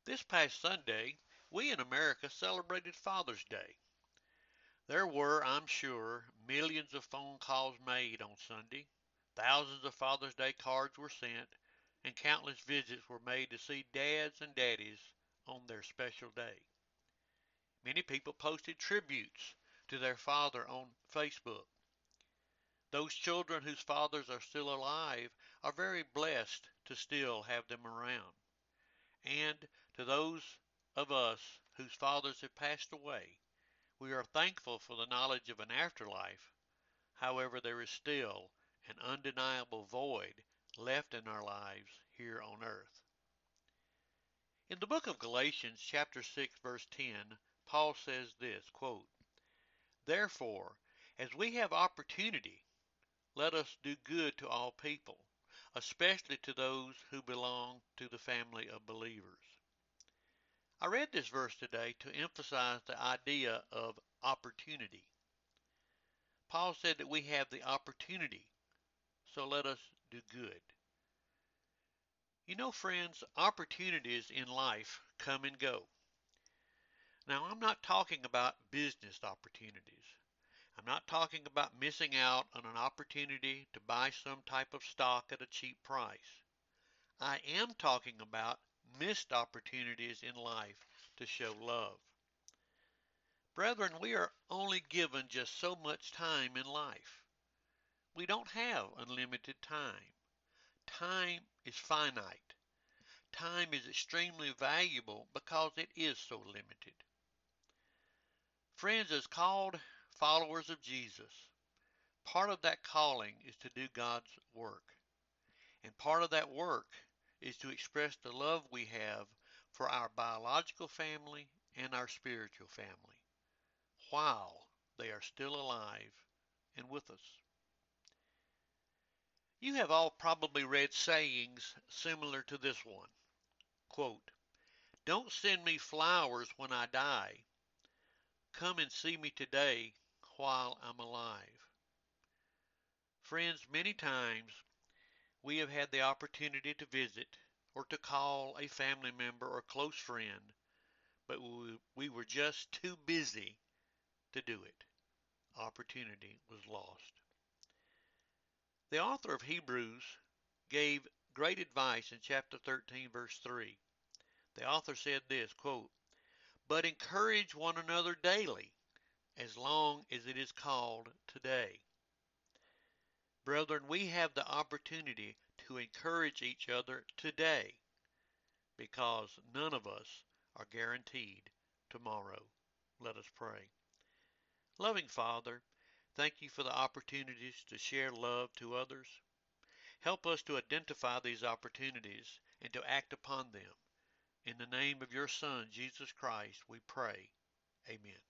This past Sunday, we in America celebrated Father's Day. There were, I'm sure, millions of phone calls made on Sunday, thousands of Father's Day cards were sent, and countless visits were made to see dads and daddies on their special day. Many people posted tributes to their father on Facebook. Those children whose fathers are still alive are very blessed to still have them around. And to those of us whose fathers have passed away, we are thankful for the knowledge of an afterlife. However, there is still an undeniable void left in our lives here on earth. In the book of Galatians, chapter 6, verse 10, Paul says this, quote, "Therefore, as we have opportunity, let us do good to all people, especially to those who belong to the family of believers." I read this verse today to emphasize the idea of opportunity. Paul said that we have the opportunity, so let us do good. You know, friends, opportunities in life come and go. Now, I'm not talking about business opportunities. I'm not talking about missing out on an opportunity to buy some type of stock at a cheap price. I am talking about missed opportunities in life to show love. Brethren, we are only given just so much time in life. We don't have unlimited time. Time is finite. Time is extremely valuable because it is so limited. Friends, as called followers of Jesus, part of that calling is to do God's work. And part of that work is to express the love we have for our biological family and our spiritual family while they are still alive and with us. You have all probably read sayings similar to this one. Quote, "Don't send me flowers when I die. Come and see me today while I'm alive." Friends, many times we have had the opportunity to visit or to call a family member or close friend, but we were just too busy to do it. Opportunity was lost. The author of Hebrews gave great advice in chapter 13, verse 3. The author said this, quote, "But encourage one another daily, as long as it is called today." Brethren, we have the opportunity to encourage each other today because none of us are guaranteed tomorrow. Let us pray. Loving Father, thank you for the opportunities to share love to others. Help us to identify these opportunities and to act upon them. In the name of your Son, Jesus Christ, we pray. Amen.